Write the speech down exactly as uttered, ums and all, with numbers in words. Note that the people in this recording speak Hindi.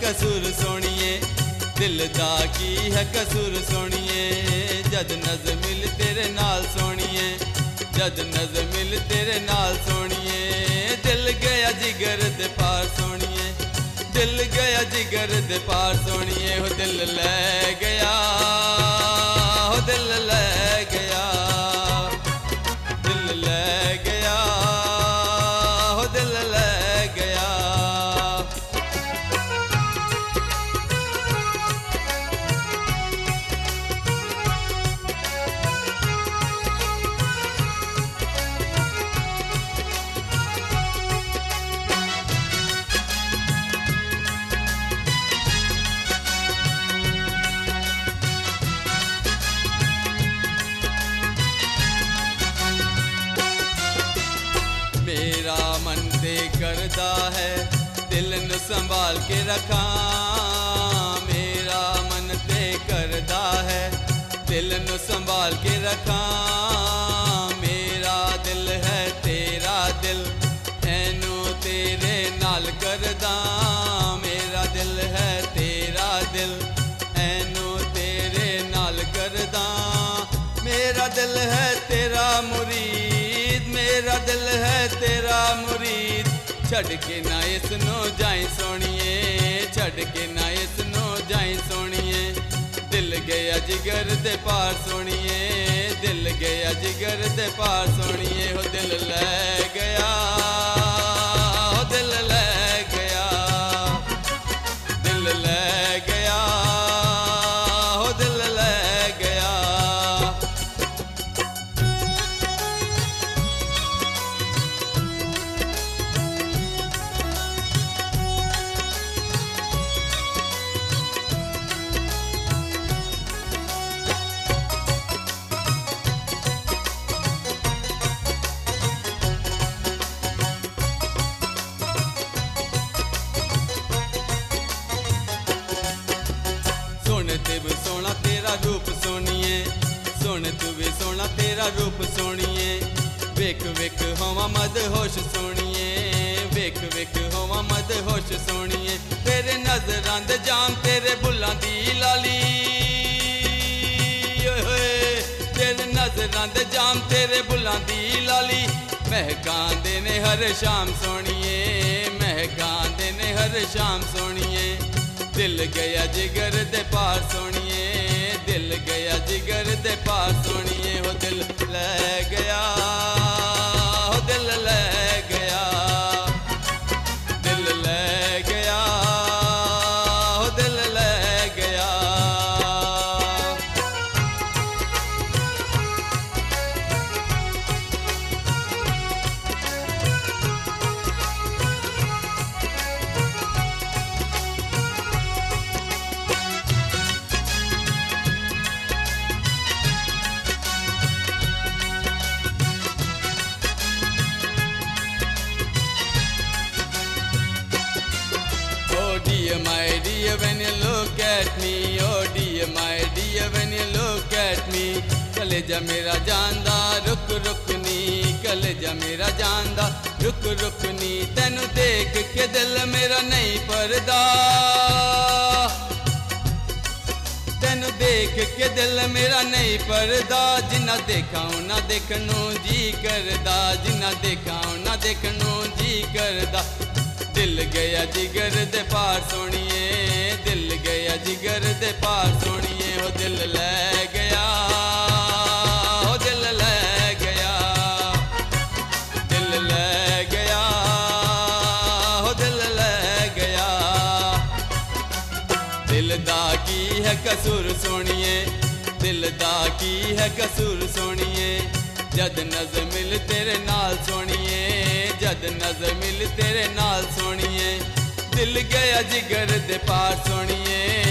कसूर सोनिए, दिल दा की है कसूर सोनिए। जद नज़र मिल तेरे नाल सोनिए, जद नज़र मिल तेरे नाल सोनिए। दिल गया जिगर दे पार सोनिए, दिल गया जिगर दे पार सोनिए। हो दिल ले गया, हो दिल ले गया, दिल ले गया, हो दिल ले गया। मेरा मन ते करदा है दिल नू संभाल के रखा, मेरा मन ते करदा है दिल नू संभाल के रखा। मेरा दिल है तेरा दिल ऐनू तेरे नाल करदा, मेरा दिल है तेरा दिल ऐनू तेरे नाल करदा। मेरा दिल है तेरा मुरीद, मेरा दिल है तेरा मुरीद। छड़ के ना इसनो जाए सोनिए, छड़ के ना इसनो जाए सोनिए। दिल गया जिगर दे पार सोनिए, दिल गया जिगर दे पार सोनिए। हो दिल ले गया, हो दिल ले गया, दिल ले गया, हो दिल ले गया। सोने ते भी सोना तेरा रूप सोनिए, सोने तू भी सोना तेरा रूप सोनिए। वेख वेख होवा मद होश सोनिए, वेख वेख होवा मद होश सोनिए। तेरे नजरां दे जाम तेरे बुल्लां दी लाली, ओए होए तेरे नजरां दे जाम तेरे बुल्लां दी लाली। महकांदे ने हर शाम सोनिए, महकांदे ने हर शाम सोनिए। दिल गया जिगर दे पार सोनिए, दिल गया जिगर दे पार सोनिए। हो दिल ले गया, हो दिल ले गया, दिल ले गया, हो दिल ले गया। Dear my dear, when you look at me, oh dear my dear, when you look at me. कलेजा मेरा जानदा रुक रुक नी, कलेजा मेरा जानदा रुक रुक नी। तेनू देख के दिल मेरा नहीं भरदा, तेनू देख के दिल मेरा नहीं भरदा। जिन्ना देखा ना देखनू जी करदा, जिन्ना देखा ना देखनू जी करदा। दिल गया जिगर दे पार सोनिए, दिल गया जिगर दे पार सोनिए। हो दिल ले गया, हो दिल ले गया, दिल ले गया, हो दिल ले गया। दिल दा की है कसूर सोनिए, दिल दा की है कसूर सोनिए। जद नज़र मिल तेरे नाल सोनिए, जद नज़र मिल तेरे नाल सोनिए। दिल गया जिगर दे पार सोनिए,